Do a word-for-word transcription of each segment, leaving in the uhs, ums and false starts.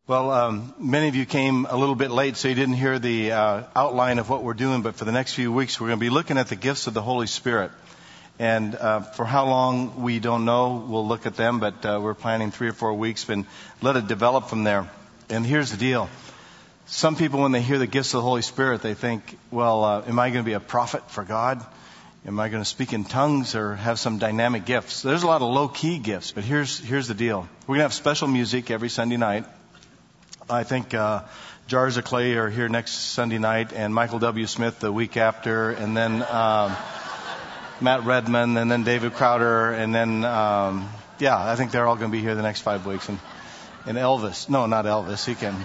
Well, um, many of you came a little bit late, so you didn't hear the uh, outline of what we're doing. But for the next few weeks, we're going to be looking at the gifts of the Holy Spirit. And uh, for how long, we don't know. We'll look at them, but uh, we're planning three or four weeks and let it develop from there. And here's the deal. Some people, when they hear the gifts of the Holy Spirit, they think, well, uh, am I going to be a prophet for God? Am I going to speak in tongues or have some dynamic gifts? There's a lot of low-key gifts, but here's here's the deal. We're going to have special music every Sunday night. I think uh, Jars of Clay are here next Sunday night, and Michael W. Smith the week after, and then um, Matt Redman, and then David Crowder, and then, um, yeah, I think they're all going to be here the next five weeks. And, and Elvis. No, not Elvis. He can.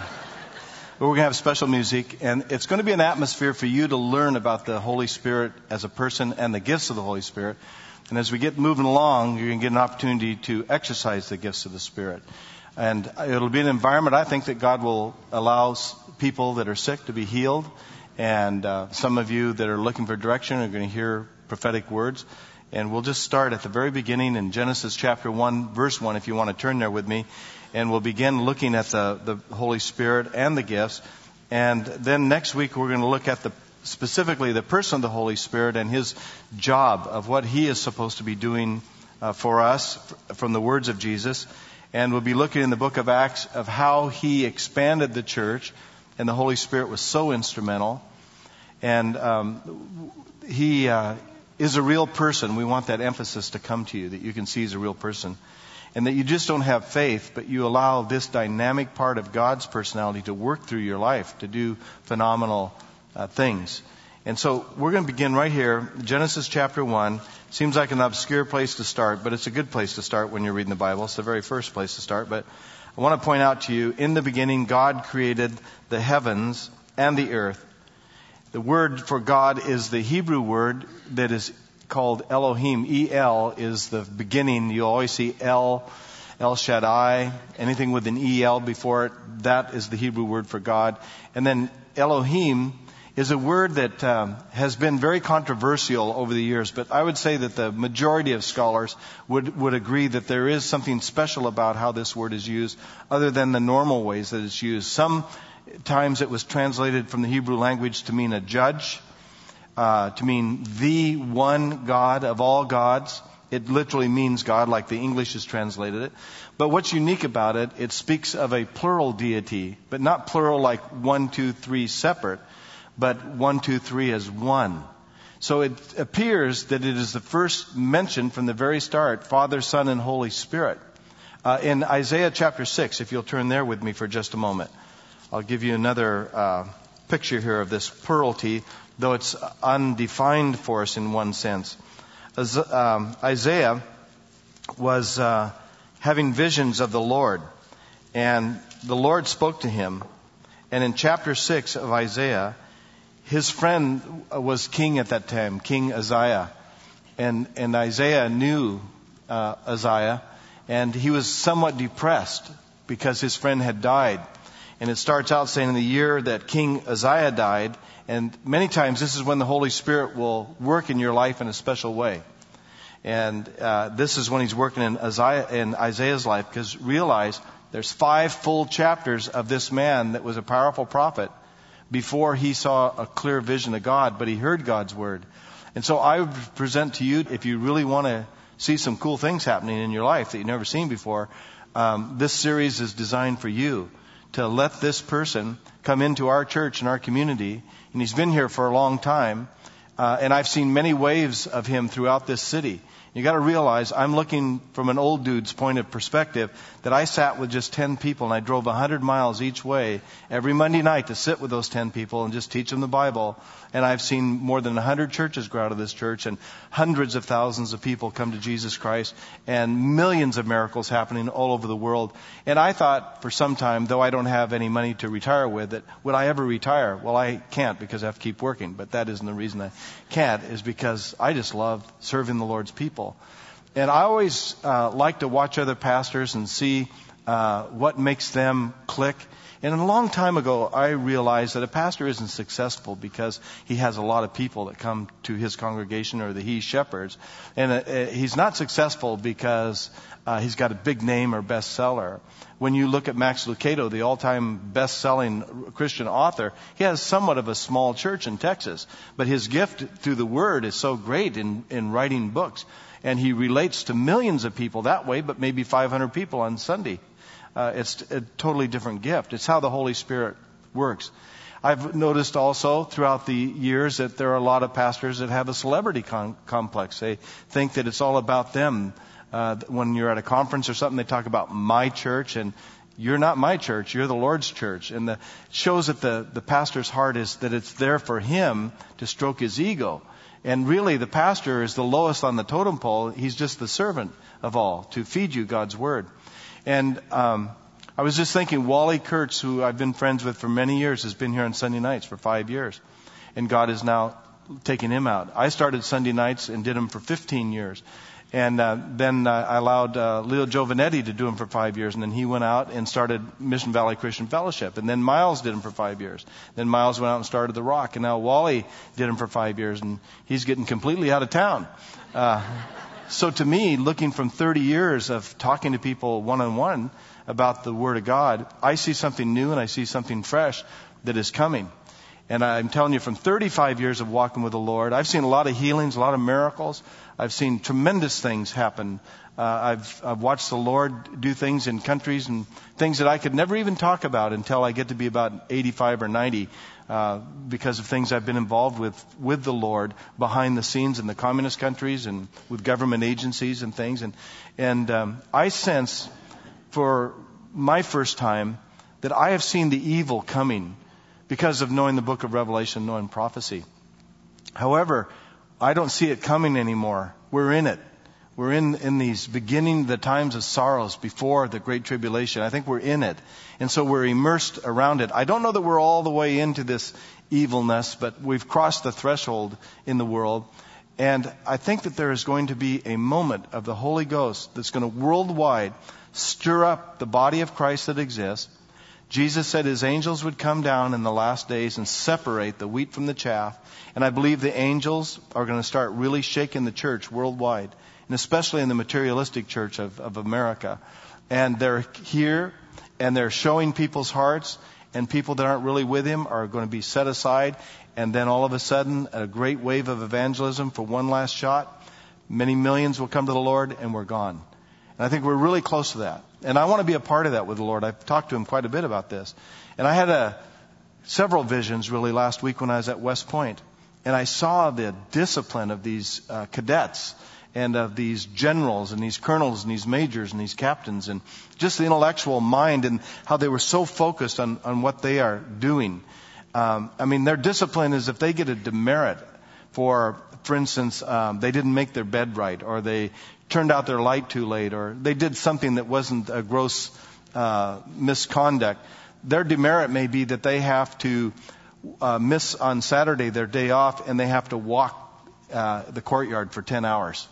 But we're going to have special music, and it's going to be an atmosphere for you to learn about the Holy Spirit as a person and the gifts of the Holy Spirit. And as we get moving along, you're going to get an opportunity to exercise the gifts of the Spirit. And it'll be an environment, I think, that God will allow people that are sick to be healed. And uh, some of you that are looking for direction are going to hear prophetic words. And we'll just start at the very beginning in Genesis chapter one, verse one, if you want to turn there with me. And we'll begin looking at the, the Holy Spirit and the gifts. And then next week we're going to look at the specifically the person of the Holy Spirit and his job of what he is supposed to be doing uh, for us from the words of Jesus. And we'll be looking in the book of Acts of how he expanded the church, and the Holy Spirit was so instrumental. And um, he uh, is a real person. We want that emphasis to come to you, that you can see he's a real person. And that you just don't have faith, but you allow this dynamic part of God's personality to work through your life, to do phenomenal uh, things. And so we're going to begin right here, Genesis chapter one. Seems like an obscure place to start, but it's a good place to start when you're reading the Bible. It's the very first place to start. But I want to point out to you, in the beginning, God created the heavens and the earth. The word for God is the Hebrew word that is called Elohim. E L is the beginning. You always see El, El Shaddai, anything with an E L before it. That is the Hebrew word for God. And then Elohim is a word that um, has been very controversial over the years, but I would say that the majority of scholars would, would agree that there is something special about how this word is used, other than the normal ways that it's used. Sometimes it was translated from the Hebrew language to mean a judge, uh, to mean the one God of all gods. It literally means God, like the English has translated it. But what's unique about it, it speaks of a plural deity, but not plural like one, two, three separate, but one, two, three as one. So it appears that it is the first mention from the very start, Father, Son, and Holy Spirit. Uh, in Isaiah chapter six, if you'll turn there with me for just a moment, I'll give you another uh, picture here of this plurality, though it's undefined for us in one sense. As, um, Isaiah was uh, having visions of the Lord, and the Lord spoke to him. And in chapter six of Isaiah, his friend was king at that time, King Uzziah. And, and Isaiah knew uh, Uzziah, and he was somewhat depressed because his friend had died. And it starts out saying in the year that King Uzziah died, and many times this is when the Holy Spirit will work in your life in a special way. And uh, this is when he's working in, Uzziah, in Isaiah's life, because realize there's five full chapters of this man that was a powerful prophet before he saw a clear vision of God, but he heard God's word. And so I would present to you, if you really want to see some cool things happening in your life that you've never seen before, um, this series is designed for you to let this person come into our church and our community. And he's been here for a long time, uh, and I've seen many waves of him throughout this city. You got to realize I'm looking from an old dude's point of perspective that I sat with just ten people, and I drove one hundred miles each way every Monday night to sit with those ten people and just teach them the Bible. And I've seen more than one hundred churches grow out of this church, and hundreds of thousands of people come to Jesus Christ, and millions of miracles happening all over the world. And I thought for some time, though I don't have any money to retire with, that would I ever retire? Well, I can't, because I have to keep working. But that isn't the reason I can't, is because I just love serving the Lord's people. And I always uh, like to watch other pastors and see uh, what makes them click. And a long time ago, I realized that a pastor isn't successful because he has a lot of people that come to his congregation or that he shepherds. And uh, he's not successful because uh, he's got a big name or bestseller. When you look at Max Lucado, the all-time best-selling Christian author, he has somewhat of a small church in Texas. But his gift through the Word is so great in, in writing books. And he relates to millions of people that way, but maybe five hundred people on Sunday. Uh, it's a totally different gift. It's how the Holy Spirit works. I've noticed also throughout the years that there are a lot of pastors that have a celebrity con- complex. They think that it's all about them. Uh, when you're at a conference or something, they talk about my church, and you're not my church. You're the Lord's church. And the, it shows that the, the pastor's heart is that it's there for him to stroke his ego. And really, the pastor is the lowest on the totem pole. He's just the servant of all to feed you God's Word. And um, I was just thinking, Wally Kurtz, who I've been friends with for many years, has been here on Sunday nights for five years. And God is now taking him out. I started Sunday nights and did them for fifteen years. And uh, then uh, I allowed uh, Leo Giovanetti to do them for five years. And then he went out and started Mission Valley Christian Fellowship. And then Miles did them for five years. Then Miles went out and started The Rock. And now Wally did them for five years. And he's getting completely out of town. Uh, so to me, looking from thirty years of talking to people one-on-one about the Word of God, I see something new and I see something fresh that is coming. And I'm telling you, from thirty-five years of walking with the Lord, I've seen a lot of healings, a lot of miracles. I've seen tremendous things happen. Uh, I've, I've watched the Lord do things in countries and things that I could never even talk about until I get to be about eighty-five or ninety, uh, because of things I've been involved with with the Lord behind the scenes in the communist countries and with government agencies and things. And, and um, I sense for my first time that I have seen the evil coming because of knowing the book of Revelation, knowing prophecy. However, I don't see it coming anymore. We're in it. We're in, in these beginning the times of sorrows before the Great Tribulation. I think we're in it. And so we're immersed around it. I don't know that we're all the way into this evilness, but we've crossed the threshold in the world. And I think that there is going to be a moment of the Holy Ghost that's going to worldwide stir up the body of Christ that exists. Jesus said his angels would come down in the last days and separate the wheat from the chaff. And I believe the angels are going to start really shaking the church worldwide, and especially in the materialistic church of, of America. And they're here, and they're showing people's hearts, and people that aren't really with him are going to be set aside. And then all of a sudden, a great wave of evangelism for one last shot. Many millions will come to the Lord, and we're gone. And I think we're really close to that. And I want to be a part of that with the Lord. I've talked to him quite a bit about this. And I had a, several visions really last week when I was at West Point. And I saw the discipline of these uh, cadets and of these generals and these colonels and these majors and these captains, and just the intellectual mind and how they were so focused on, on what they are doing. Um, I mean, their discipline is if they get a demerit for, for instance, um, they didn't make their bed right, or they turned out their light too late, or they did something that wasn't a gross uh, misconduct. Their demerit may be that they have to uh, miss on Saturday their day off, and they have to walk uh, the courtyard for ten hours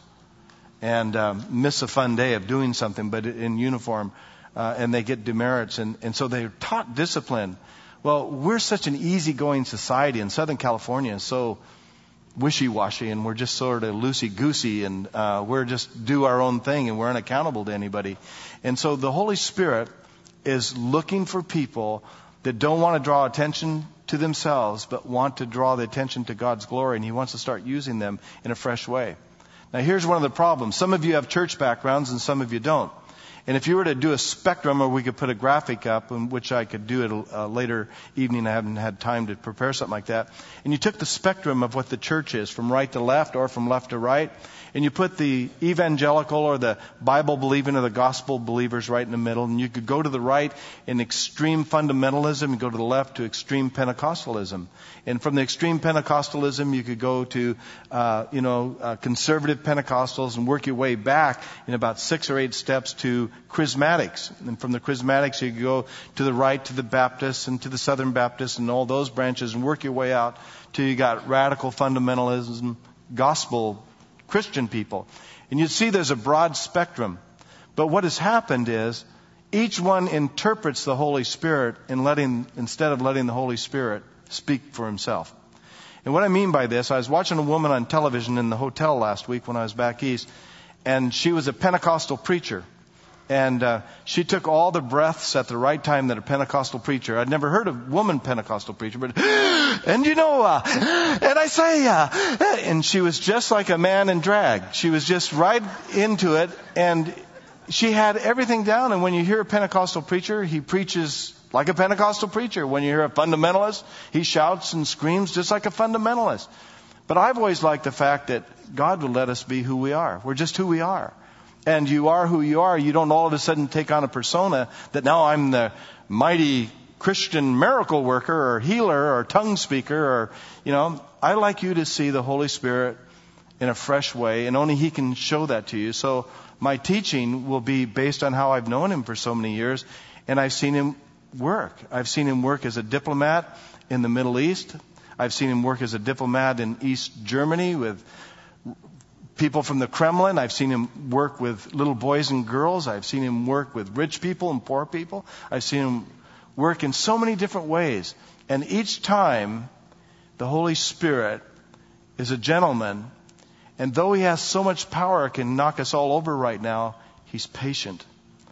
and um, miss a fun day of doing something, but in uniform, uh, and they get demerits, and, and so they're taught discipline. Well, we're such an easygoing society in Southern California, so wishy-washy, and we're just sort of loosey-goosey, and uh, we're just do our own thing, and we're unaccountable to anybody. And so the Holy Spirit is looking for people that don't want to draw attention to themselves, but want to draw the attention to God's glory, and he wants to start using them in a fresh way. Now, here's one of the problems. Some of you have church backgrounds, and some of you don't. And if you were to do a spectrum, or we could put a graphic up, in which I could do it a later evening, I haven't had time to prepare something like that, and you took the spectrum of what the church is, from right to left or from left to right, and you put the evangelical or the Bible-believing or the gospel believers right in the middle, and you could go to the right in extreme fundamentalism and go to the left to extreme Pentecostalism. And from the extreme Pentecostalism, you could go to, uh, you know, uh, conservative Pentecostals and work your way back in about six or eight steps to Charismatics. And from the Charismatics, you could go to the right to the Baptists and to the Southern Baptists and all those branches and work your way out till you got radical fundamentalism, gospel Christian people. And you'd see there's a broad spectrum. But what has happened is, each one interprets the Holy Spirit in letting, instead of letting the Holy Spirit speak for himself. And what I mean by this, I was watching a woman on television in the hotel last week when I was back east, and she was a Pentecostal preacher. And uh, she took all the breaths at the right time that a Pentecostal preacher, I'd never heard of a woman Pentecostal preacher, but, and you know, uh, and I say, uh, and she was just like a man in drag. She was just right into it, and she had everything down. And when you hear a Pentecostal preacher, he preaches like a Pentecostal preacher. When you hear a fundamentalist, he shouts and screams just like a fundamentalist. But I've always liked the fact that God will let us be who we are. We're just who we are. And you are who you are. You don't all of a sudden take on a persona that now I'm the mighty Christian miracle worker or healer or tongue speaker or, you know, I like you to see the Holy Spirit in a fresh way, and only He can show that to you. So my teaching will be based on how I've known Him for so many years, and I've seen Him work. I've seen Him work as a diplomat in the Middle East. I've seen Him work as a diplomat in East Germany with people from the Kremlin. I've seen Him work with little boys and girls. I've seen Him work with rich people and poor people. I've seen Him work in so many different ways. And each time, the Holy Spirit is a gentleman. And though He has so much power, can knock us all over right now, He's patient.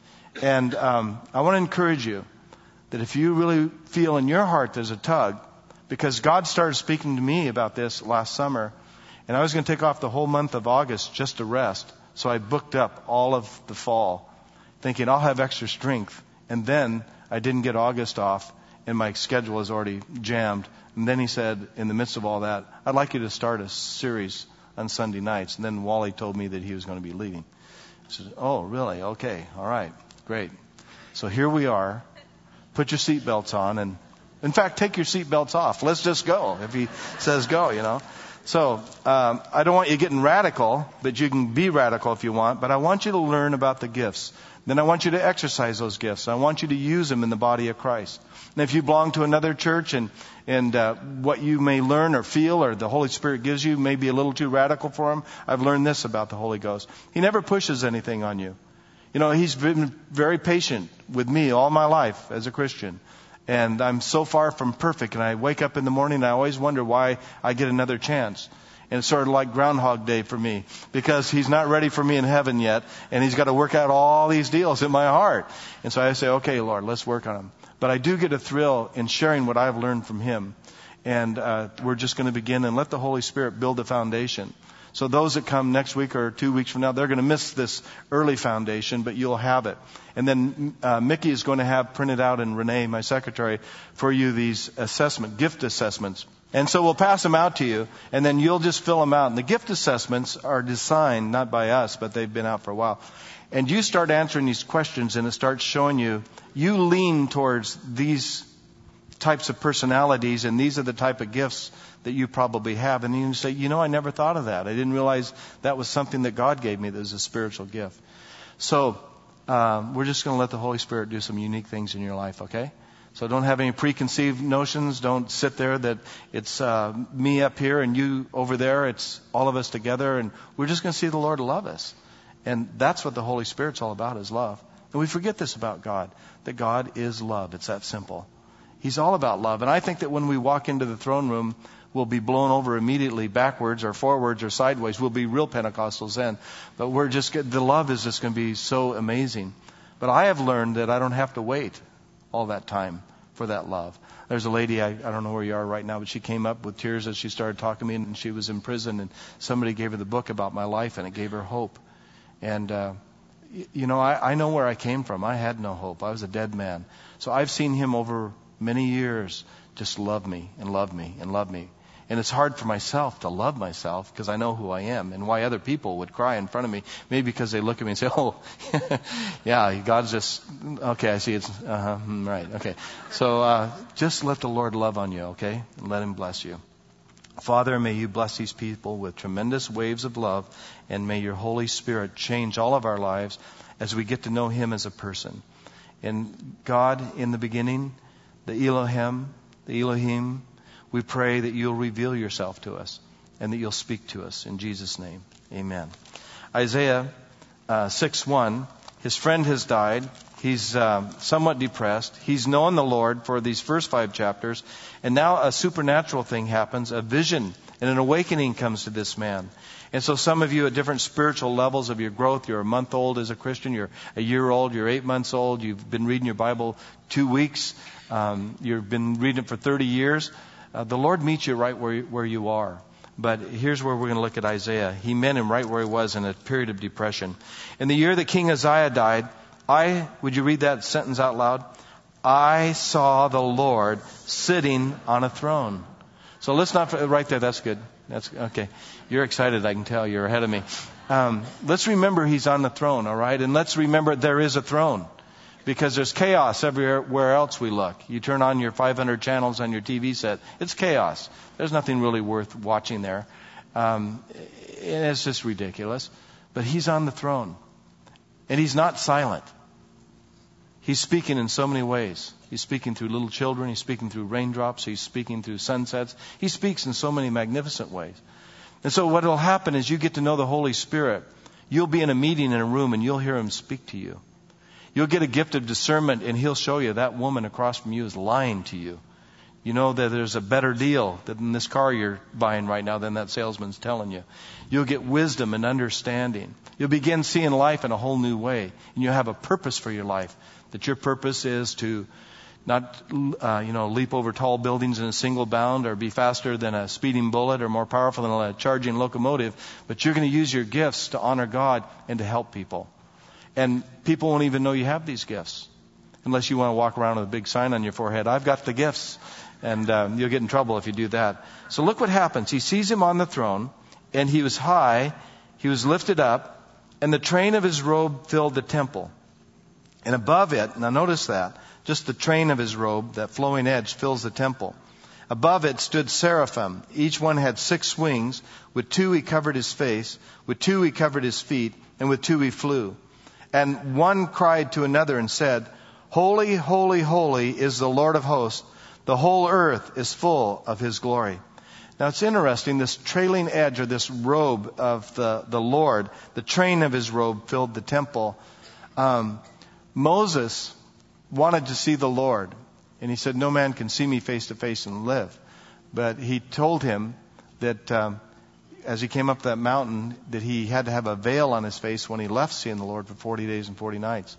And um, I want to encourage you that if you really feel in your heart there's a tug, because God started speaking to me about this last summer, and I was going to take off the whole month of August just to rest. So I booked up all of the fall, thinking I'll have extra strength. And then I didn't get August off, and my schedule was already jammed. And then He said, in the midst of all that, I'd like you to start a series on Sunday nights. And then Wally told me that he was going to be leaving. I said, oh, really? Okay. All right. Great. So here we are. Put your seatbelts on. And in fact, take your seatbelts off. Let's just go. If He says go, you know. So um, I don't want you getting radical, but you can be radical if you want. But I want you to learn about the gifts. Then I want you to exercise those gifts. I want you to use them in the body of Christ. And if you belong to another church and and uh, what you may learn or feel or the Holy Spirit gives you may be a little too radical for Him, I've learned this about the Holy Ghost. He never pushes anything on you. You know, He's been very patient with me all my life as a Christian. And I'm so far from perfect. And I wake up in the morning and I always wonder why I get another chance. And it's sort of like Groundhog Day for me, because He's not ready for me in heaven yet. And He's got to work out all these deals in my heart. And so I say, okay, Lord, let's work on them. But I do get a thrill in sharing what I've learned from Him. And uh, we're just going to begin and let the Holy Spirit build the foundation. So those that come next week or two weeks from now, they're going to miss this early foundation, but you'll have it. And then uh, Mickey is going to have printed out, and Renee, my secretary, for you these assessment, gift assessments. And so we'll pass them out to you, and then you'll just fill them out. And the gift assessments are designed not by us, but they've been out for a while. And you start answering these questions, and it starts showing you, you lean towards these types of personalities, and these are the type of gifts that you probably have. And you say, you know, I never thought of that. I didn't realize that was something that God gave me that was a spiritual gift. So um, we're just going to let the Holy Spirit do some unique things in your life, okay? So don't have any preconceived notions. Don't sit there that it's uh, me up here and you over there. It's all of us together, and we're just going to see the Lord love us. And that's what the Holy Spirit's all about, is love. And we forget this about God, that God is love. It's that simple. He's all about love. And I think that when we walk into the throne room, we'll be blown over immediately, backwards or forwards or sideways. We'll be real Pentecostals then. But we're just, the love is just going to be so amazing. But I have learned that I don't have to wait all that time for that love. There's a lady, I, I don't know where you are right now, but she came up with tears as she started talking to me, and she was in prison, and somebody gave her the book about my life, and it gave her hope. And, uh, you know, I, I know where I came from. I had no hope. I was a dead man. So I've seen Him over many years just love me and love me and love me. And it's hard for myself to love myself because I know who I am, and why other people would cry in front of me, maybe because they look at me and say, oh, yeah, God's just, okay, I see it's, uh-huh, right, okay. So uh, just let the Lord love on you, okay, and let Him bless you. Father, may You bless these people with tremendous waves of love, and may Your Holy Spirit change all of our lives as we get to know Him as a person. And God, in the beginning, the Elohim, the Elohim, we pray that You'll reveal Yourself to us and that You'll speak to us. In Jesus' name, amen. Isaiah uh, six one, his friend has died. He's uh, somewhat depressed. He's known the Lord for these first five chapters. And now a supernatural thing happens. A vision and an awakening comes to this man. And so some of you at different spiritual levels of your growth, you're a month old as a Christian, you're a year old, you're eight months old, you've been reading your Bible two weeks, um, you've been reading it for thirty years. Uh, the Lord meets you right where, where you are. But here's where we're going to look at Isaiah. He met him right where he was in a period of depression. In the year that King Uzziah died, I, would you read that sentence out loud? I saw the Lord sitting on a throne. So let's not, right there, that's good. That's okay. You're excited, I can tell. You're ahead of me. Um, let's remember he's on the throne, all right? And let's remember there is a throne. Because there's chaos everywhere else we look. You turn on your five hundred channels on your T V set, it's chaos. There's nothing really worth watching there. Um, and it's just ridiculous. But he's on the throne. And he's not silent. He's speaking in so many ways. He's speaking through little children. He's speaking through raindrops. He's speaking through sunsets. He speaks in so many magnificent ways. And so what will happen is you get to know the Holy Spirit. You'll be in a meeting in a room and you'll hear him speak to you. You'll get a gift of discernment and he'll show you that woman across from you is lying to you. You know that there's a better deal than this car you're buying right now than that salesman's telling you. You'll get wisdom and understanding. You'll begin seeing life in a whole new way. And you'll have a purpose for your life. That your purpose is to not, uh, you know, leap over tall buildings in a single bound or be faster than a speeding bullet or more powerful than a charging locomotive. But you're going to use your gifts to honor God and to help people. And people won't even know you have these gifts. Unless you want to walk around with a big sign on your forehead. I've got the gifts. And um, you'll get in trouble if you do that. So look what happens. He sees him on the throne. And he was high. He was lifted up. And the train of his robe filled the temple. And above it, now notice that. Just the train of his robe, that flowing edge, fills the temple. Above it stood seraphim. Each one had six wings. With two he covered his face. With two he covered his feet. And with two he flew. And one cried to another and said, Holy, holy, holy is the Lord of hosts. The whole earth is full of his glory. Now it's interesting, this trailing edge or this robe of the, the Lord, the train of his robe filled the temple. Um, Moses wanted to see the Lord. And he said, no man can see me face to face and live. But he told him that um, as he came up that mountain, that he had to have a veil on his face when he left seeing the Lord for forty days and forty nights.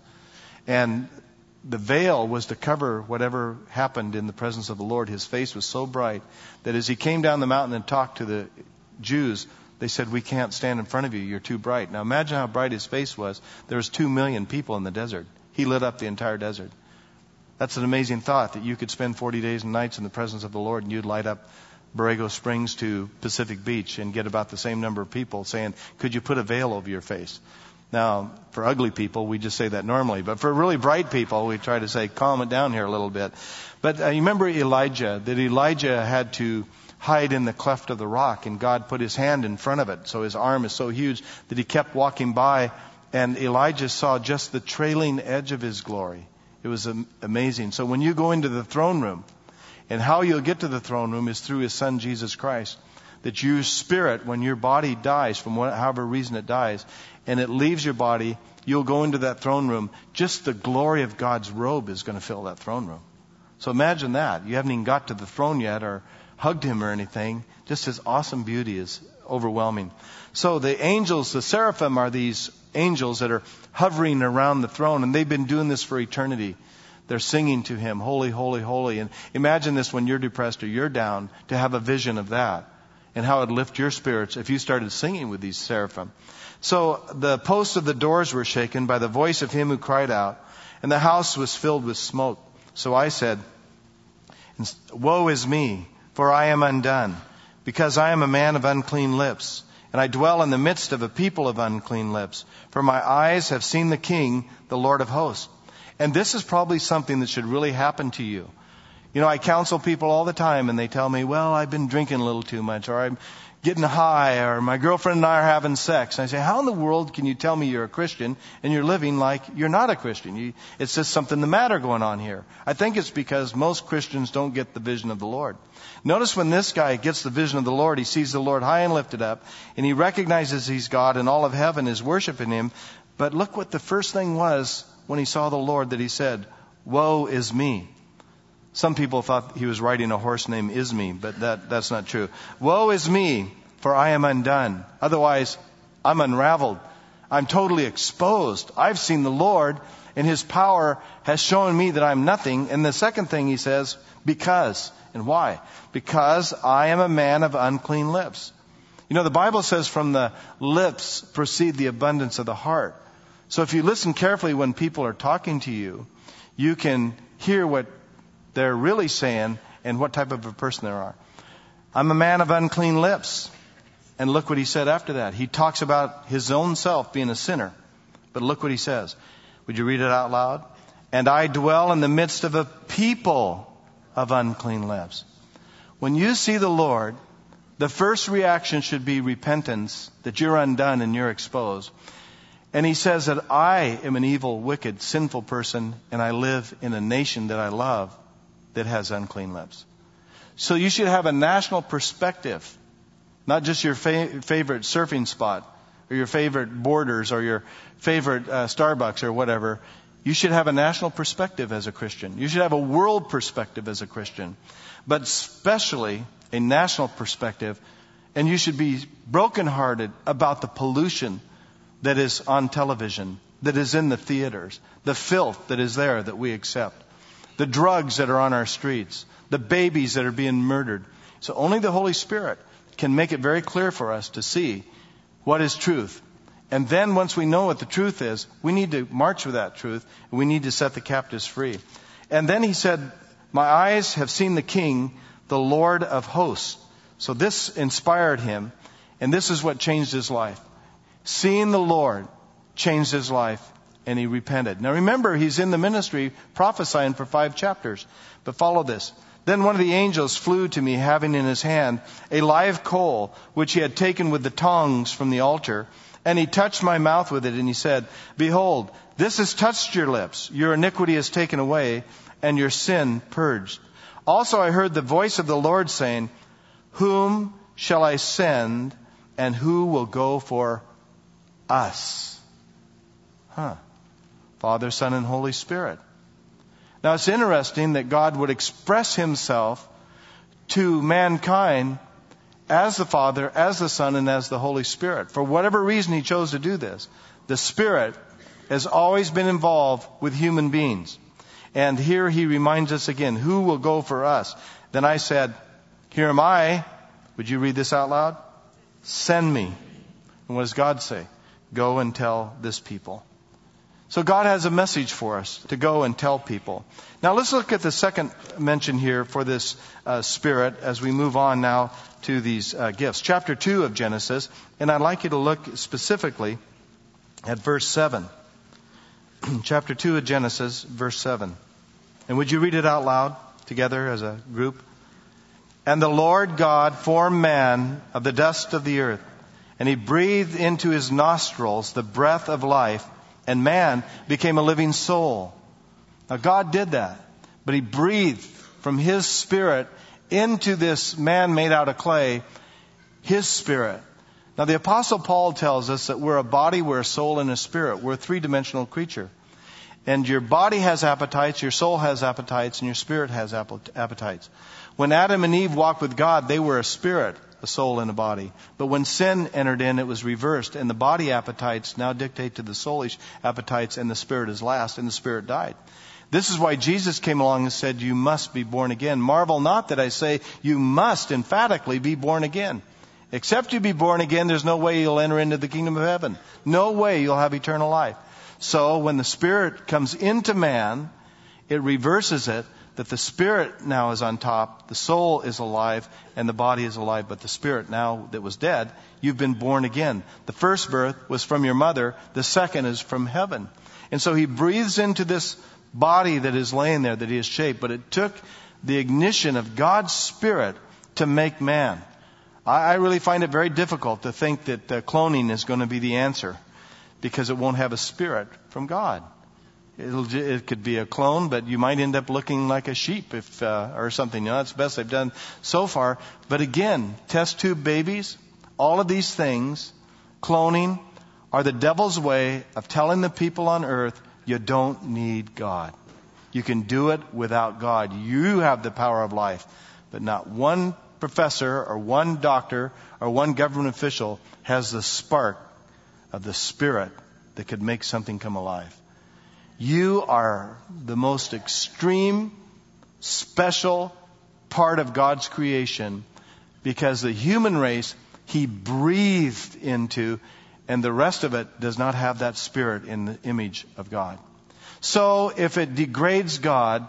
And the veil was to cover whatever happened in the presence of the Lord. His face was so bright that as he came down the mountain and talked to the Jews, they said, we can't stand in front of you. You're too bright. Now imagine how bright his face was. There was two million people in the desert. He lit up the entire desert. That's an amazing thought that you could spend forty days and nights in the presence of the Lord and you'd light up Borrego Springs to Pacific Beach and get about the same number of people saying, could you put a veil over your face? Now, for ugly people, we just say that normally. But for really bright people, we try to say, calm it down here a little bit. But uh, you remember Elijah, that Elijah had to hide in the cleft of the rock, and God put his hand in front of it. So his arm is so huge that he kept walking by, and Elijah saw just the trailing edge of his glory. It was am- amazing. So when you go into the throne room, and how you'll get to the throne room is through his son, Jesus Christ. That your spirit, when your body dies, from what, however reason it dies, and it leaves your body, you'll go into that throne room. Just the glory of God's robe is going to fill that throne room. So imagine that. You haven't even got to the throne yet or hugged him or anything. Just his awesome beauty is overwhelming. So the angels, the seraphim, are these angels that are hovering around the throne, and they've been doing this for eternity. They're singing to him, holy, holy, holy. And imagine this when you're depressed or you're down, to have a vision of that. And how it would lift your spirits if you started singing with these seraphim. So the posts of the doors were shaken by the voice of him who cried out, and the house was filled with smoke. So I said, woe is me, for I am undone, because I am a man of unclean lips, and I dwell in the midst of a people of unclean lips. For my eyes have seen the King, the Lord of hosts. And this is probably something that should really happen to you. You know, I counsel people all the time and they tell me, well, I've been drinking a little too much, or I'm getting high, or my girlfriend and I are having sex. And I say, how in the world can you tell me you're a Christian and you're living like you're not a Christian? You, it's just something the matter going on here. I think it's because most Christians don't get the vision of the Lord. Notice when this guy gets the vision of the Lord, he sees the Lord high and lifted up, and he recognizes he's God and all of heaven is worshiping him. But look what the first thing was when he saw the Lord that he said, "Woe is me." Some people thought he was riding a horse named Isme, but that, that's not true. "Woe is me, for I am undone. Otherwise, I'm unraveled. I'm totally exposed. I've seen the Lord, and his power has shown me that I'm nothing." And the second thing he says, because. And why? Because I am a man of unclean lips. You know, the Bible says from the lips proceed the abundance of the heart. So if you listen carefully when people are talking to you, you can hear what they're really saying and what type of a person they are. I'm a man of unclean lips. And look what he said after that. He talks about his own self being a sinner. But look what he says. Would you read it out loud? "And I dwell in the midst of a people of unclean lips." When you see the Lord, the first reaction should be repentance, that you're undone and you're exposed. And he says that I am an evil, wicked, sinful person, and I live in a nation that I love that has unclean lips. So you should have a national perspective, not just your fa- favorite surfing spot or your favorite Borders or your favorite uh, Starbucks or whatever. You should have a national perspective as a Christian. You should have a world perspective as a Christian, but especially a national perspective. And you should be brokenhearted about the pollution that is on television, that is in the theaters, the filth that is there that we accept, the drugs that are on our streets, the babies that are being murdered. So only the Holy Spirit can make it very clear for us to see what is truth. And then once we know what the truth is, we need to march with that truth, and we need to set the captives free. And then he said, "My eyes have seen the King, the Lord of hosts." So this inspired him, and this is what changed his life. Seeing the Lord changed his life, and he repented. Now remember, he's in the ministry prophesying for five chapters. But follow this. "Then one of the angels flew to me, having in his hand a live coal, which he had taken with the tongs from the altar. And he touched my mouth with it, and he said, 'Behold, this has touched your lips. Your iniquity is taken away, and your sin purged.' Also I heard the voice of the Lord saying, 'Whom shall I send, and who will go for us?'" Huh. Father, Son, and Holy Spirit. Now it's interesting that God would express himself to mankind as the Father, as the Son, and as the Holy Spirit. For whatever reason he chose to do this, the Spirit has always been involved with human beings. And here he reminds us again, "Who will go for us?" Then I said, "Here am I." Would you read this out loud? "Send me." And what does God say? "Go and tell this people." So God has a message for us to go and tell people. Now let's look at the second mention here for this uh, Spirit as we move on now to these uh, gifts. Chapter two of Genesis, and I'd like you to look specifically at verse seven. Chapter two of Genesis, verse seven. And would you read it out loud together as a group? "And the Lord God formed man of the dust of the earth, and he breathed into his nostrils the breath of life, and man became a living soul." Now God did that, but he breathed from his Spirit into this man made out of clay, his Spirit. Now the Apostle Paul tells us that we're a body, we're a soul, and a spirit. We're a three-dimensional creature. And your body has appetites, your soul has appetites, and your spirit has appetites. When Adam and Eve walked with God, they were a spirit, a soul, and a body. But when sin entered in, it was reversed, and the body appetites now dictate to the soulish appetites, and the spirit is last, and the spirit died. This is why Jesus came along and said, "You must be born again. Marvel not that I say you must emphatically be born again. Except you be born again, there's no way you'll enter into the kingdom of heaven. No way you'll have eternal life." So when the Spirit comes into man, it reverses it, that the Spirit now is on top, the soul is alive, and the body is alive. But the Spirit now that was dead, you've been born again. The first birth was from your mother, the second is from heaven. And so he breathes into this body that is laying there, that he has shaped, but it took the ignition of God's Spirit to make man. I, I really find it very difficult to think that uh, cloning is going to be the answer, because it won't have a spirit from God. It'll, it could be a clone, but you might end up looking like a sheep if uh, or something. You know, that's the best they've done so far. But again, test tube babies, all of these things, cloning, are the devil's way of telling the people on earth You don't need God. You can do it without God. You have the power of life. But not one professor or one doctor or one government official has the spark of the Spirit that could make something come alive. You are the most extreme, special part of God's creation, because the human race He breathed into, and the rest of it does not have that Spirit in the image of God. So if it degrades God,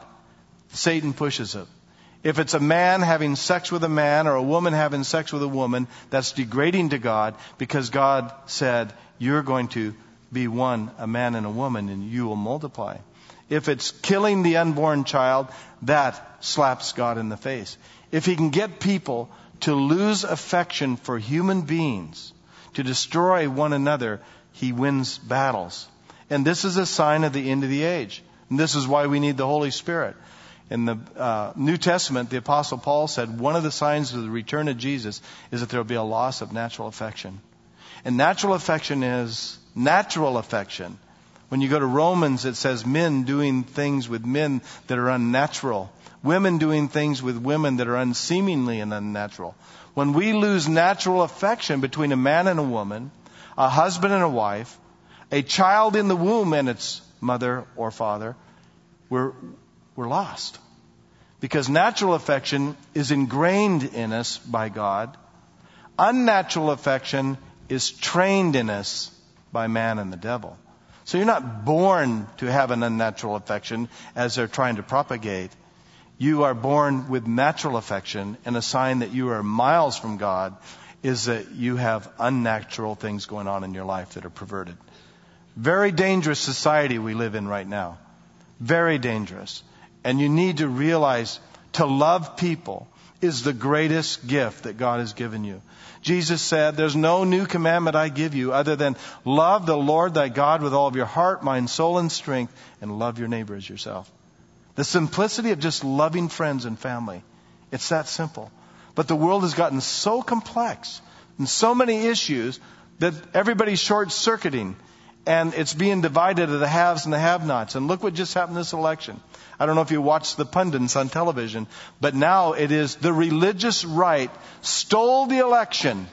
Satan pushes it. If it's a man having sex with a man or a woman having sex with a woman, that's degrading to God, because God said, you're going to be one, a man and a woman, and you will multiply. If it's killing the unborn child, that slaps God in the face. If He can get people to lose affection for human beings, to destroy one another, He wins battles. And this is a sign of the end of the age. And this is why we need the Holy Spirit. In the uh, New Testament, the Apostle Paul said one of the signs of the return of Jesus is that there will be a loss of natural affection. And natural affection is natural affection. When you go to Romans, it says men doing things with men that are unnatural. Women doing things with women that are unseemingly and unnatural. When we lose natural affection between a man and a woman, a husband and a wife, a child in the womb and its mother or father, we're, we're lost. Because natural affection is ingrained in us by God. Unnatural affection is trained in us by man and the devil. So you're not born to have an unnatural affection as they're trying to propagate. You are born with natural affection, and a sign that you are miles from God is that you have unnatural things going on in your life that are perverted. Very dangerous society we live in right now. Very dangerous. And you need to realize to love people is the greatest gift that God has given you. Jesus said, there's no new commandment I give you other than love the Lord thy God with all of your heart, mind, soul, and strength, and love your neighbor as yourself. The simplicity of just loving friends and family. It's that simple. But the world has gotten so complex and so many issues that everybody's short-circuiting. And it's being divided to the haves and the have-nots. And look what just happened this election. I don't know if you watch the pundits on television, but now it is the religious right stole the election.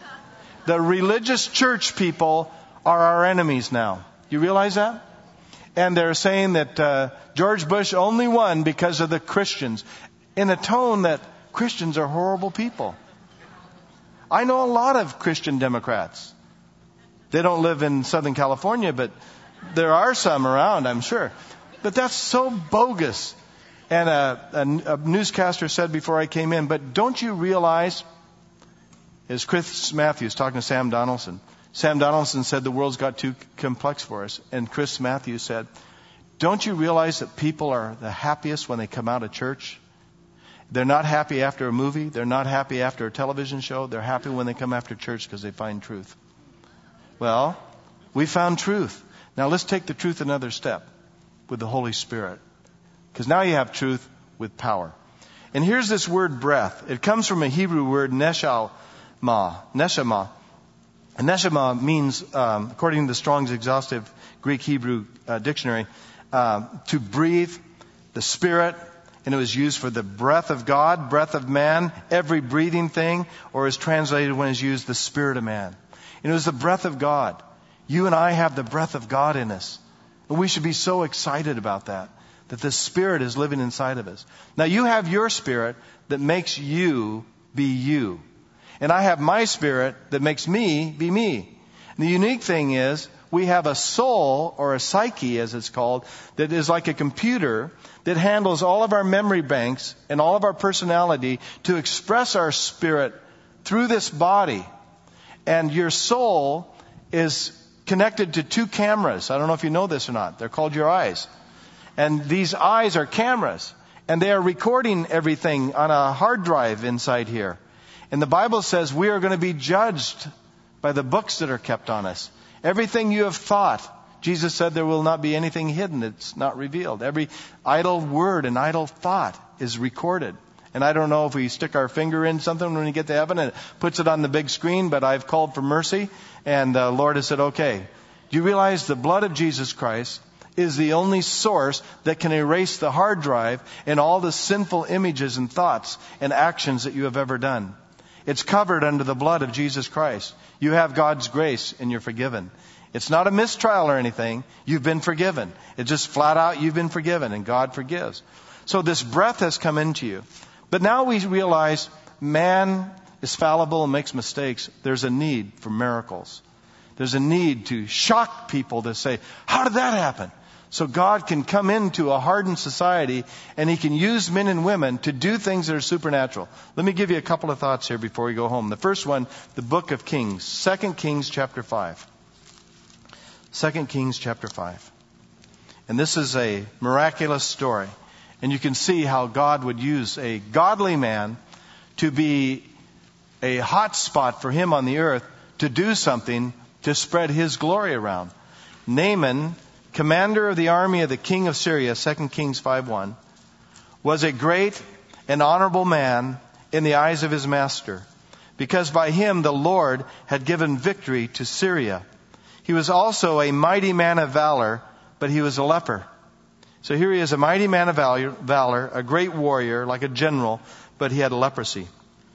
The religious church people are our enemies now. You realize that? And they're saying that uh, George Bush only won because of the Christians, in a tone that Christians are horrible people. I know a lot of Christian Democrats. They don't live in Southern California, but there are some around, I'm sure. But that's so bogus. And a, a, a newscaster said before I came in, but don't you realize, as Chris Matthews talking to Sam Donaldson, Sam Donaldson said the world's got too complex for us. And Chris Matthews said, don't you realize that people are the happiest when they come out of church? They're not happy after a movie. They're not happy after a television show. They're happy when they come after church because they find truth. Well, we found truth. Now let's take the truth another step with the Holy Spirit. Because now you have truth with power. And here's this word breath. It comes from a Hebrew word, neshama. Neshama. And neshama means, um, according to the Strong's Exhaustive Greek Hebrew uh, Dictionary, uh, to breathe, the Spirit. And it was used for the breath of God, breath of man, every breathing thing, or is translated when it's used, the Spirit of man. And it was the breath of God. You and I have the breath of God in us. And we should be so excited about that, that the Spirit is living inside of us. Now you have your spirit that makes you be you. And I have my spirit that makes me be me. And the unique thing is, we have a soul, or a psyche as it's called, that is like a computer that handles all of our memory banks and all of our personality to express our spirit through this body. And your soul is connected to two cameras. I don't know if you know this or not. They're called your eyes. And these eyes are cameras. And they are recording everything on a hard drive inside here. And the Bible says we are going to be judged by the books that are kept on us. Everything you have thought. Jesus said there will not be anything hidden that's not revealed. Every idle word and idle thought is recorded. And I don't know if we stick our finger in something when we get to heaven and it puts it on the big screen, but I've called for mercy. And the Lord has said, okay, do you realize the blood of Jesus Christ is the only source that can erase the hard drive and all the sinful images and thoughts and actions that you have ever done. It's covered under the blood of Jesus Christ. You have God's grace and you're forgiven. It's not a mistrial or anything. You've been forgiven. It's just flat out, you've been forgiven, and God forgives. So this breath has come into you. But now we realize man is fallible and makes mistakes. There's a need for miracles. There's a need to shock people to say, how did that happen? So God can come into a hardened society and He can use men and women to do things that are supernatural. Let me give you a couple of thoughts here before we go home. The first one, the book of Kings, Second Kings chapter five. Second Kings chapter five. And this is a miraculous story. And you can see how God would use a godly man to be a hot spot for Him on the earth to do something to spread His glory around. Naaman, commander of the army of the king of Syria, Second Kings five one, was a great and honorable man in the eyes of his master, because by him the Lord had given victory to Syria. He was also a mighty man of valor, but he was a leper. So here he is, a mighty man of valor, a great warrior, like a general, but he had leprosy.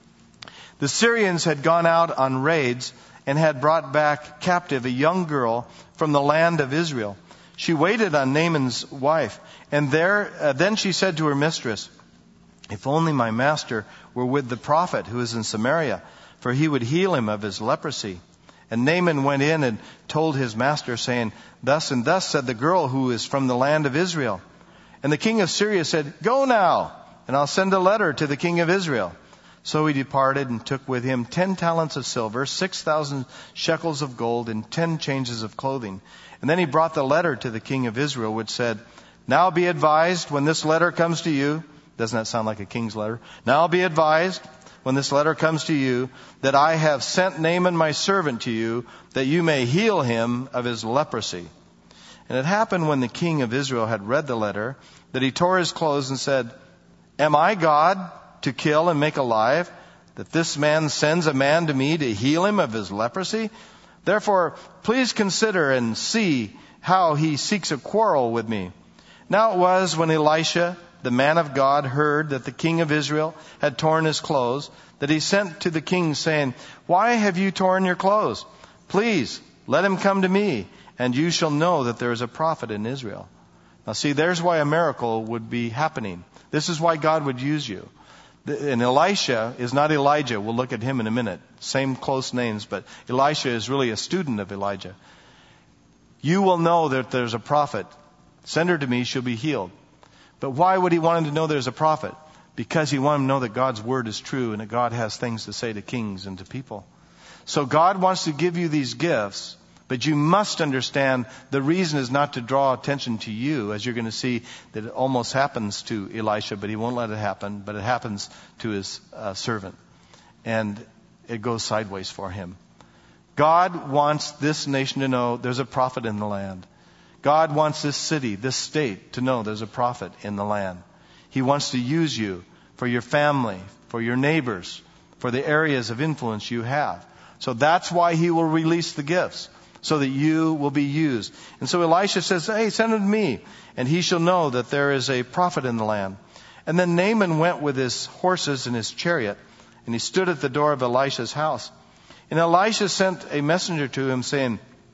The Syrians had gone out on raids and had brought back captive a young girl from the land of Israel. She waited on Naaman's wife, and there, uh, then she said to her mistress, if only my master were with the prophet who is in Samaria, for he would heal him of his leprosy. And Naaman went in and told his master, saying, thus and thus said the girl who is from the land of Israel. And the king of Syria said, go now, and I'll send a letter to the king of Israel. So he departed and took with him ten talents of silver, six thousand shekels of gold, and ten changes of clothing. And then he brought the letter to the king of Israel, which said, now be advised when this letter comes to you. Doesn't that sound like a king's letter? Now be advised when this letter comes to you that I have sent Naaman my servant to you, that you may heal him of his leprosy. And it happened when the king of Israel had read the letter, that he tore his clothes and said, am I God to kill and make alive, that this man sends a man to me to heal him of his leprosy? Therefore, please consider and see how he seeks a quarrel with me. Now it was when Elisha, the man of God, heard that the king of Israel had torn his clothes, that he sent to the king saying, why have you torn your clothes? Please, let him come to me, and you shall know that there is a prophet in Israel. Now see, there's why a miracle would be happening. This is why God would use you. And Elisha is not Elijah. We'll look at him in a minute. Same close names, but Elisha is really a student of Elijah. You will know that there's a prophet. Send her to me, she'll be healed. But why would he want him to know there's a prophet? Because he wanted him to know that God's word is true and that God has things to say to kings and to people. So God wants to give you these gifts, but you must understand the reason is not to draw attention to you, as you're going to see that it almost happens to Elisha, but he won't let it happen, but it happens to his uh, servant. And it goes sideways for him. God wants this nation to know there's a prophet in the land. God wants this city, this state, to know there's a prophet in the land. He wants to use you for your family, for your neighbors, for the areas of influence you have. So that's why he will release the gifts, so that you will be used. And so Elisha says, hey, send him to me, and he shall know that there is a prophet in the land. And then Naaman went with his horses and his chariot, and he stood at the door of Elisha's house. And Elisha sent a messenger to him, saying,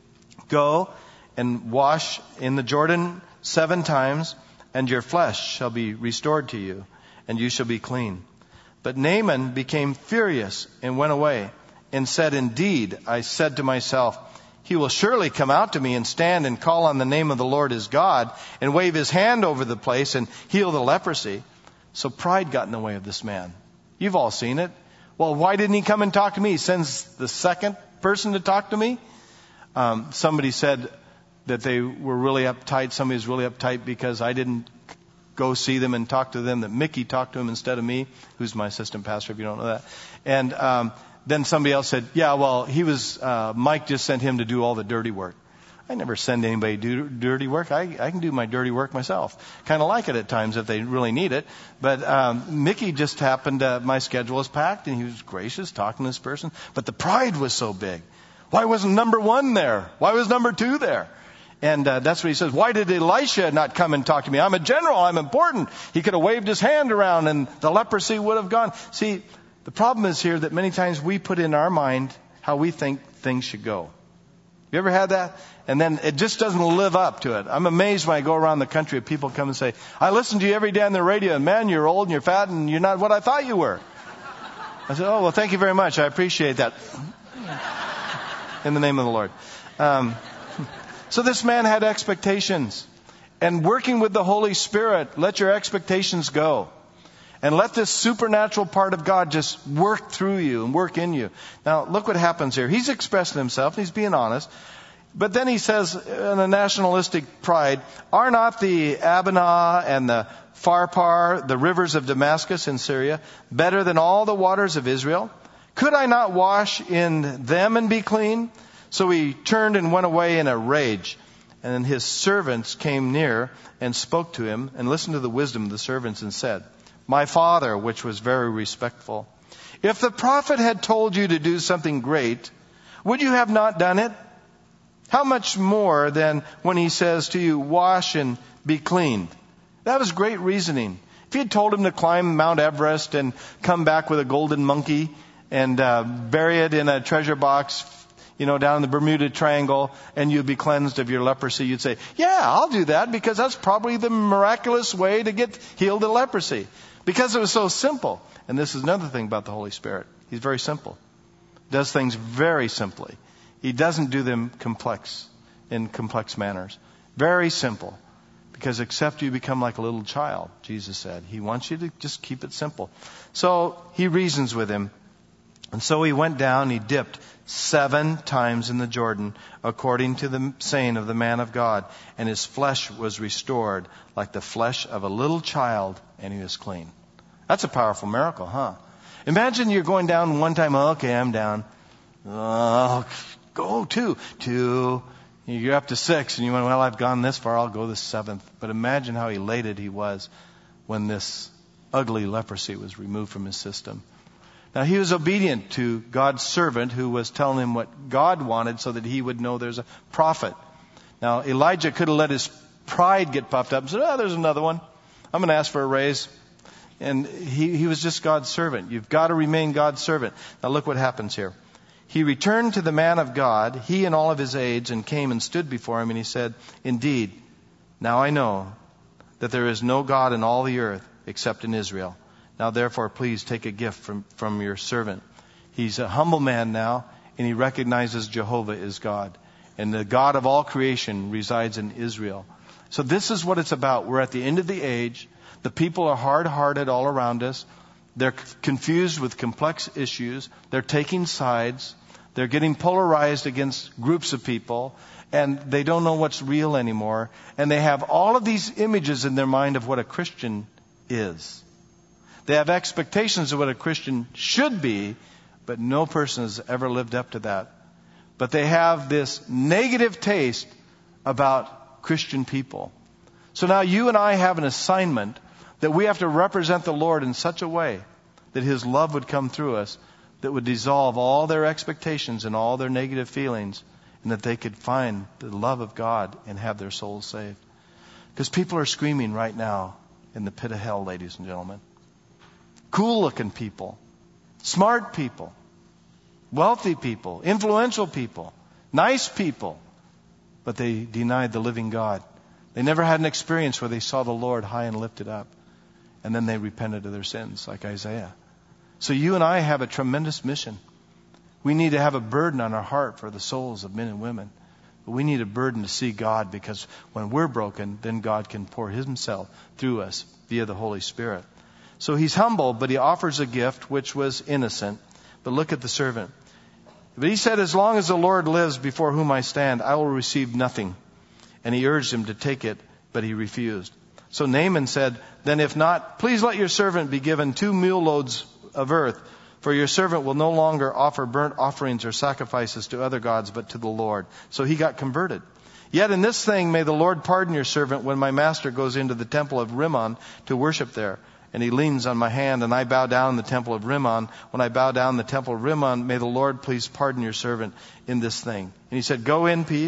go and wash in the Jordan seven times, and your flesh shall be restored to you, and you shall be clean. But Naaman became furious and went away, and said, indeed, I said to myself, he will surely come out to me and stand and call on the name of the Lord his God and wave his hand over the place and heal the leprosy. So pride got in the way of this man. You've all seen it. Well, why didn't he come and talk to me? He sends the second person to talk to me. Um, somebody said that they were really uptight. Somebody was really uptight because I didn't go see them and talk to them, that Mickey talked to him instead of me, who's my assistant pastor, if you don't know that. And um, then somebody else said, yeah, well, he was, uh, Mike just sent him to do all the dirty work. I never send anybody to do dirty work. I, I can do my dirty work myself. Kind of like it at times if they really need it. But um, Mickey just happened, uh, my schedule was packed, and he was gracious talking to this person. But the pride was so big. Why wasn't number one there? Why was number two there? And uh, that's what he says. Why did Elisha not come and talk to me? I'm a general. I'm important. He could have waved his hand around and the leprosy would have gone. See, the problem is here that many times we put in our mind how we think things should go. You ever had that? And then it just doesn't live up to it. I'm amazed when I go around the country and people come and say, I listen to you every day on the radio, and man, you're old and you're fat and you're not what I thought you were. I said, oh, well, thank you very much. I appreciate that. In the name of the Lord. Um, so this man had expectations. And working with the Holy Spirit, let your expectations go. And let this supernatural part of God just work through you and work in you. Now, look what happens here. He's expressing himself and he's being honest. But then he says, in a nationalistic pride, are not the Abana and the Pharpar, the rivers of Damascus in Syria, better than all the waters of Israel? Could I not wash in them and be clean? So he turned and went away in a rage. And his servants came near and spoke to him and listened to the wisdom of the servants and said, my father, which was very respectful, if the prophet had told you to do something great, would you have not done it? How much more than when he says to you, wash and be clean? That was great reasoning. If he had told him to climb Mount Everest and come back with a golden monkey and uh, bury it in a treasure box, you know, down in the Bermuda Triangle, and you'd be cleansed of your leprosy, you'd say, yeah, I'll do that because that's probably the miraculous way to get healed of leprosy. Because it was so simple. And this is another thing about the Holy Spirit. He's very simple. Does things very simply. He doesn't do them complex, in complex manners. Very simple. Because except you become like a little child, Jesus said. He wants you to just keep it simple. So he reasons with him. And so he went down, he dipped seven times in the Jordan, according to the saying of the man of God. And his flesh was restored like the flesh of a little child, and he was clean. That's a powerful miracle, huh? Imagine you're going down one time, oh, okay, I'm down. Oh, go two. Two. You're up to six, and you went, well, I've gone this far, I'll go the seventh. But imagine how elated he was when this ugly leprosy was removed from his system. Now, he was obedient to God's servant who was telling him what God wanted so that he would know there's a prophet. Now, Elijah could have let his pride get puffed up and said, oh, there's another one. I'm going to ask for a raise. And he, he was just God's servant. You've got to remain God's servant. Now, look what happens here. He returned to the man of God, he and all of his aides, and came and stood before him, and he said, indeed, now I know that there is no God in all the earth except in Israel. Now, therefore, please take a gift from, from your servant. He's a humble man now, and he recognizes Jehovah is God. And the God of all creation resides in Israel. So this is what it's about. We're at the end of the age. The people are hard-hearted all around us. They're confused with complex issues. They're taking sides. They're getting polarized against groups of people. And they don't know what's real anymore. And they have all of these images in their mind of what a Christian is. They have expectations of what a Christian should be, but no person has ever lived up to that. But they have this negative taste about Christian people. So now you and I have an assignment that we have to represent the Lord in such a way that His love would come through us, that would dissolve all their expectations and all their negative feelings, and that they could find the love of God and have their souls saved. Because people are screaming right now in the pit of hell, ladies and gentlemen. Cool-looking people, smart people, wealthy people, influential people, nice people, but they denied the living God. They never had an experience where they saw the Lord high and lifted up, and then they repented of their sins, like Isaiah. So you and I have a tremendous mission. We need to have a burden on our heart for the souls of men and women. But we need a burden to see God, because when we're broken, then God can pour Himself through us via the Holy Spirit. So he's humble, but he offers a gift which was innocent. But look at the servant. But he said, as long as the Lord lives before whom I stand, I will receive nothing. And he urged him to take it, but he refused. So Naaman said, then if not, please let your servant be given two mule loads of earth, for your servant will no longer offer burnt offerings or sacrifices to other gods, but to the Lord. So he got converted. Yet in this thing may the Lord pardon your servant when my master goes into the temple of Rimmon to worship there. And he leans on my hand, and I bow down in the temple of Rimmon. When I bow down in the temple of Rimmon, may the Lord please pardon your servant in this thing. And he said, go in peace.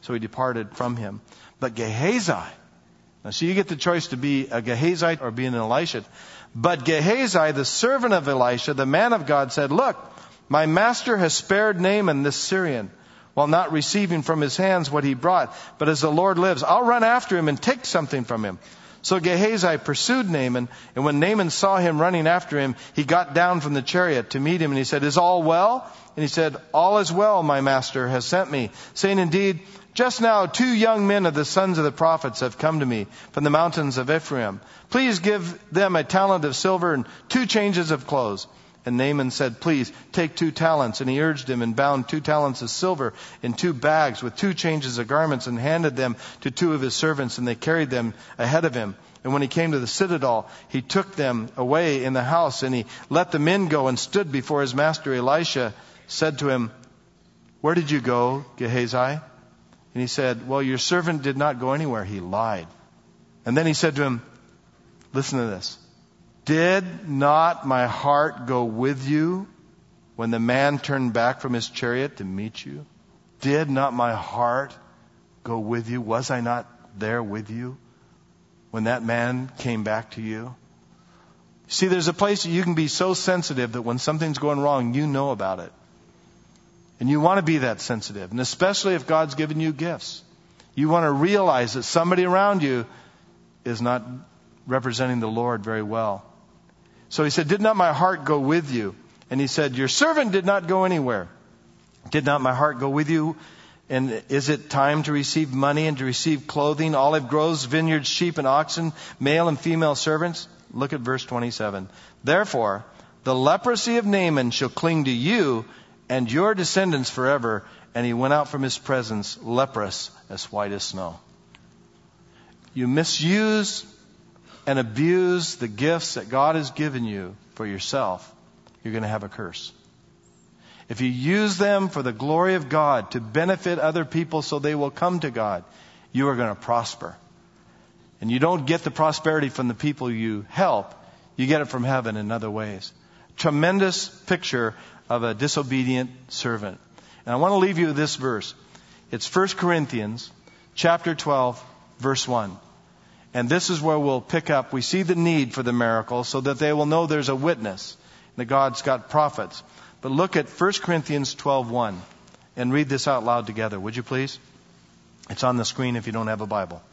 So he departed from him. But Gehazi, now so you get the choice to be a Gehazi or be an Elisha. But Gehazi, the servant of Elisha, the man of God, said, look, my master has spared Naaman this Syrian, while not receiving from his hands what he brought. But as the Lord lives, I'll run after him and take something from him. So Gehazi pursued Naaman, and when Naaman saw him running after him, he got down from the chariot to meet him, and he said, is all well? And he said, all is well, my master has sent me, saying, indeed, just now two young men of the sons of the prophets have come to me from the mountains of Ephraim. Please give them a talent of silver and two changes of clothes. And Naaman said, please take two talents. And he urged him and bound two talents of silver in two bags with two changes of garments and handed them to two of his servants, and they carried them ahead of him. And when he came to the citadel, he took them away in the house, and he let the men go and stood before his master. Elisha said to him, where did you go, Gehazi? And he said, well, your servant did not go anywhere. He lied. And then he said to him, listen to this. Did not my heart go with you when the man turned back from his chariot to meet you? Did not my heart go with you? Was I not there with you when that man came back to you? See, there's a place that you can be so sensitive that when something's going wrong, you know about it. And you want to be that sensitive. And especially if God's given you gifts. You want to realize that somebody around you is not representing the Lord very well. So he said, did not my heart go with you? And he said, your servant did not go anywhere. Did not my heart go with you? And is it time to receive money and to receive clothing, olive groves, vineyards, sheep and oxen, male and female servants? Look at verse twenty-seven. Therefore, the leprosy of Naaman shall cling to you and your descendants forever. And he went out from his presence, leprous as white as snow. You misuse and abuse the gifts that God has given you for yourself, you're going to have a curse. If you use them for the glory of God, to benefit other people so they will come to God, you are going to prosper. And you don't get the prosperity from the people you help. You get it from heaven in other ways. Tremendous picture of a disobedient servant. And I want to leave you with this verse. It's First Corinthians chapter twelve, verse one. And this is where we'll pick up. We see the need for the miracle so that they will know there's a witness, that God's got prophets. But look at First Corinthians twelve one and read this out loud together, would you please? It's on the screen if you don't have a Bible.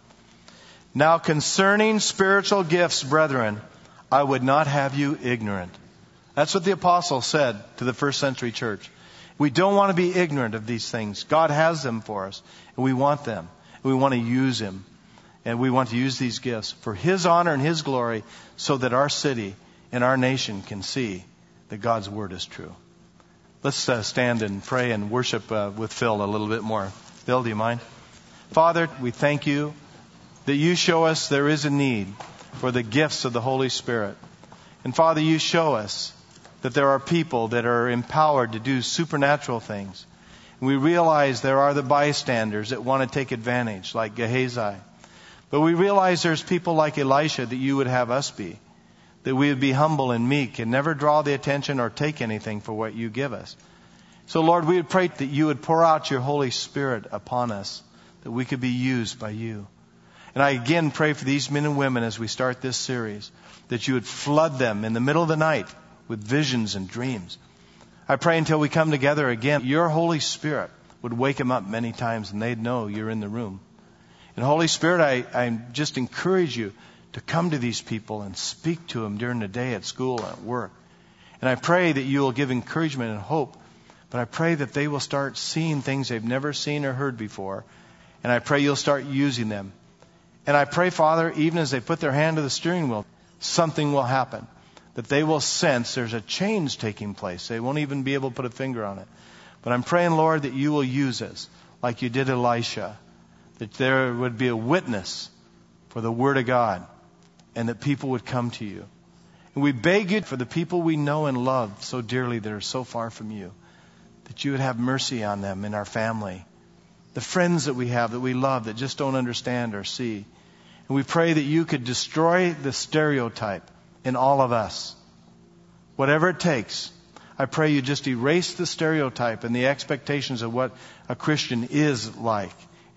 Now concerning spiritual gifts, brethren, I would not have you ignorant. That's what the apostle said to the first century church. We don't want to be ignorant of these things. God has them for us, and we want them. We want to use them. And we want to use these gifts for His honor and His glory so that our city and our nation can see that God's Word is true. Let's uh, stand and pray and worship uh, with Phil a little bit more. Phil, do you mind? Father, we thank you that you show us there is a need for the gifts of the Holy Spirit. And Father, you show us that there are people that are empowered to do supernatural things. And we realize there are the bystanders that want to take advantage, like Gehazi. But we realize there's people like Elisha that you would have us be. That we would be humble and meek and never draw the attention or take anything for what you give us. So Lord, we would pray that you would pour out your Holy Spirit upon us, that we could be used by you. And I again pray for these men and women as we start this series, that you would flood them in the middle of the night with visions and dreams. I pray until we come together again, your Holy Spirit would wake them up many times and they'd know you're in the room. And Holy Spirit, I, I just encourage you to come to these people and speak to them during the day at school and at work. And I pray that you will give encouragement and hope. But I pray that they will start seeing things they've never seen or heard before. And I pray you'll start using them. And I pray, Father, even as they put their hand to the steering wheel, something will happen. That they will sense there's a change taking place. They won't even be able to put a finger on it. But I'm praying, Lord, that you will use us like you did Elisha. That there would be a witness for the Word of God. And that people would come to you. And we beg you for the people we know and love so dearly that are so far from you. That you would have mercy on them in our family. The friends that we have that we love that just don't understand or see. And we pray that you could destroy the stereotype in all of us. Whatever it takes. I pray you just erase the stereotype and the expectations of what a Christian is like.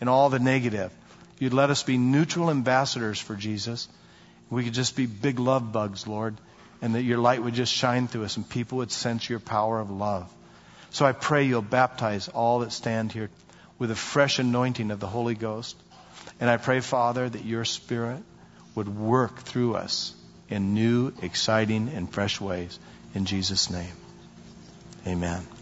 and all the negative. You'd let us be neutral ambassadors for Jesus. We could just be big love bugs, Lord, and that your light would just shine through us and people would sense your power of love. So I pray you'll baptize all that stand here with a fresh anointing of the Holy Ghost. And I pray, Father, that your Spirit would work through us in new, exciting, and fresh ways. In Jesus' name, amen.